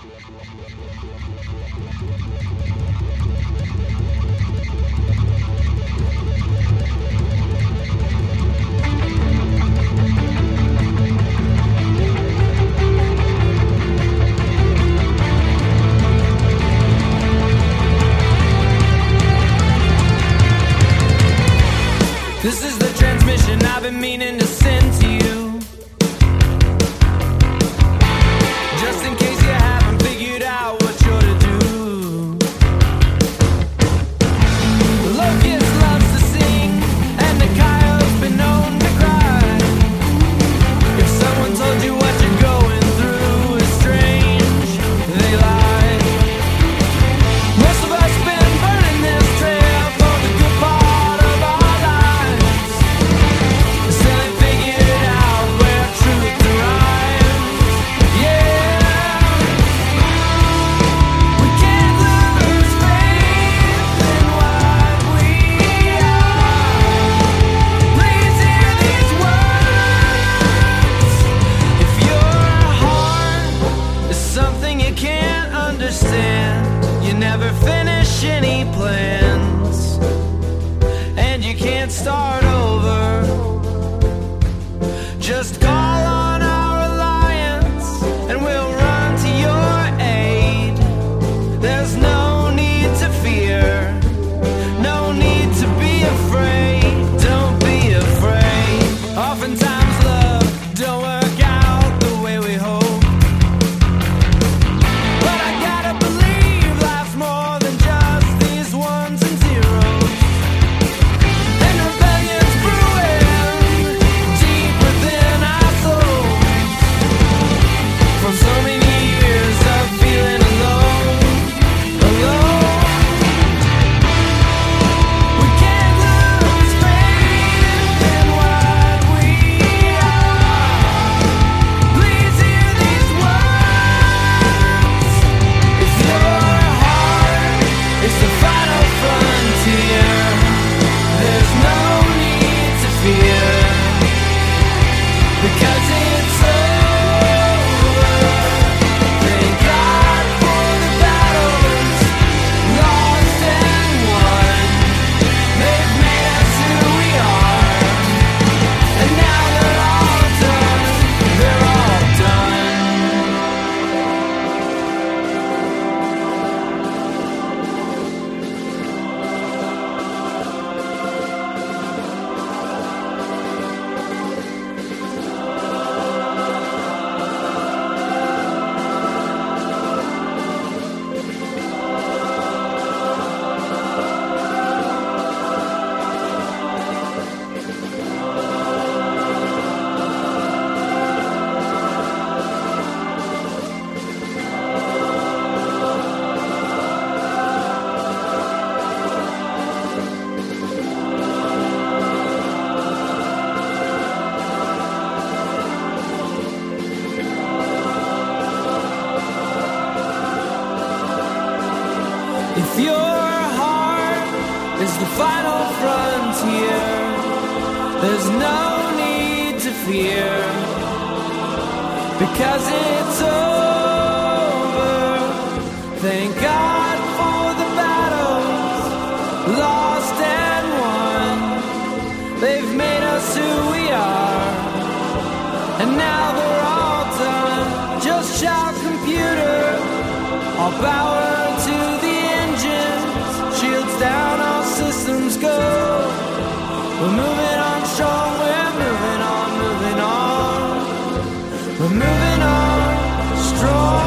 This is the transmission I've been meaning to send to you, just in case you haven't figured out what you're to do. The locust loves to sing, and the coyote's been known to cry. If someone told you what you're going through is strange, they lie. Most of us been burning this trail for the good part of our lives. Still ain't figured out where truth arrives. Yeah, we can't lose faith in what we are. Please hear these words. If your heart is something you can't understand, you never finish any plans, and you can't start over. Just call on our alliance, and we'll run to your aid. There's no need to fear, no need to be afraid. Don't be afraid. Oftentimes love don't work out the way we hope, but I gotta believe life's more than just these ones and zeros. And rebellion's brewing deep within our souls, from so many years of feeling alone, alone. We can't lose faith in what we are. Please hear these words. If your heart is the final frontier, there's no need to fear, because it's over. Thank God for the battles lost and won. They've made us who we are, and now they're all done. They're all done. If your heart is the final frontier, there's no need to fear, because it's over. Thank God for the battles lost and won. They've made us who we are, and now they're all done. Just shout computer, all power to the engines, shields down, all systems go. We're moving on strong, we're moving on, moving on. We're moving on strong.